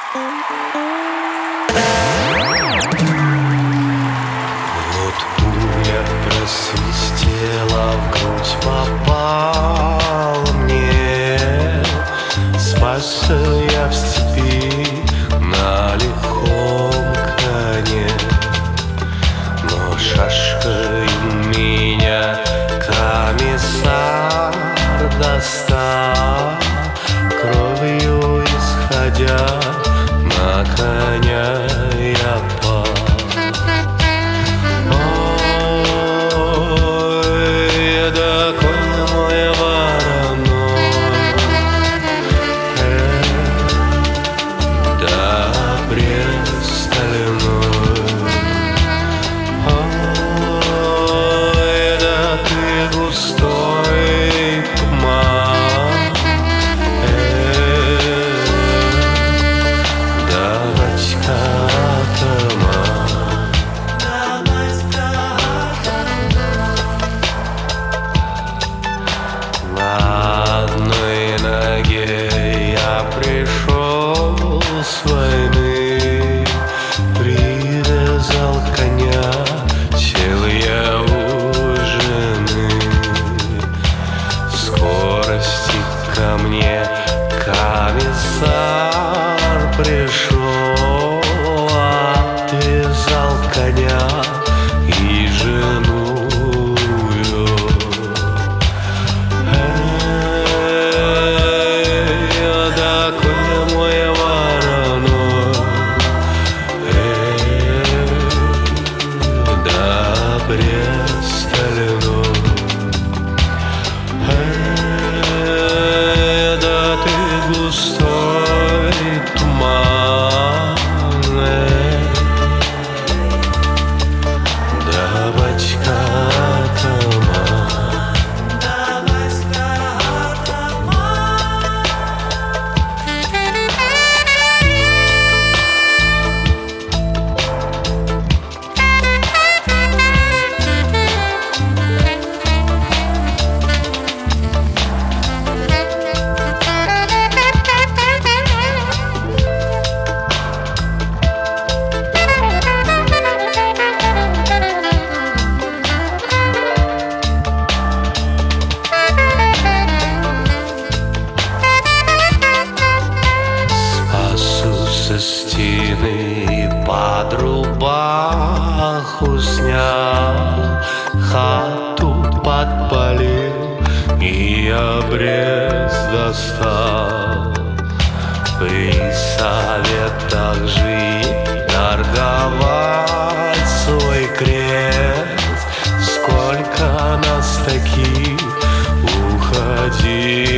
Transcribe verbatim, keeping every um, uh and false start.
Вот пуля просвистела, в грудь попала мне. Спасся я в степи на лихом коне, но шашкой меня комиссар достал, кровью исходя на коня я пал. Ой, да конь мой вороной, да брест стальной. Ой, да ты густой туман, да батька атаман. На одной ноге я пришел с войны, привязал коня, сел я у жены. В скорости ко мне комиссар пришел, отвязал коня и жену. Густой туман, да батька атаман. Со стены и под рубаху снял, хату подпалил и обрез достал. При советах жить, торговать свой крест, сколько нас таких уходило.